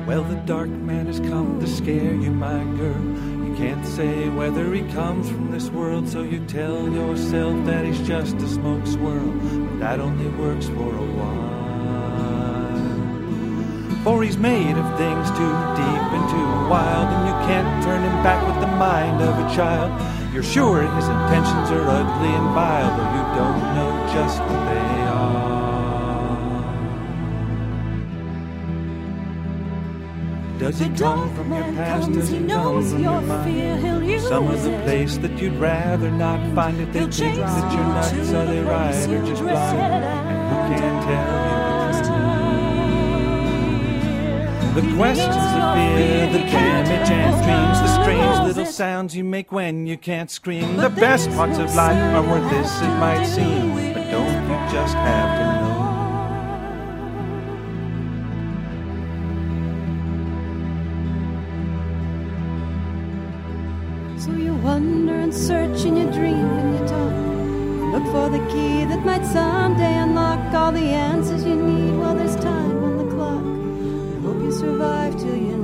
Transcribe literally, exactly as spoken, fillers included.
Well, the dark man has come to scare you, my girl. You can't say whether he comes from this world, so you tell yourself that he's just a smoke swirl. But that only works for a while. For he's made of things too deep and too wild, and you can't turn him back with the mind of a child. You're sure his intentions are ugly and vile, though you don't know just what they are. Does he come from your past? Does he come from your mind? Some other place that you'd rather not find it. They think that you're nuts, are they right or just blind? And who can tell you? The questions of fear, the damage and dreams, the strange little sounds you make when you can't scream. The best parts of life are worth this, it might seem, but don't you just have to know? So you wander and search and you dream and you talk. Look for the key that might someday unlock all the answers you need while there's time on the clock. Hope you survive till you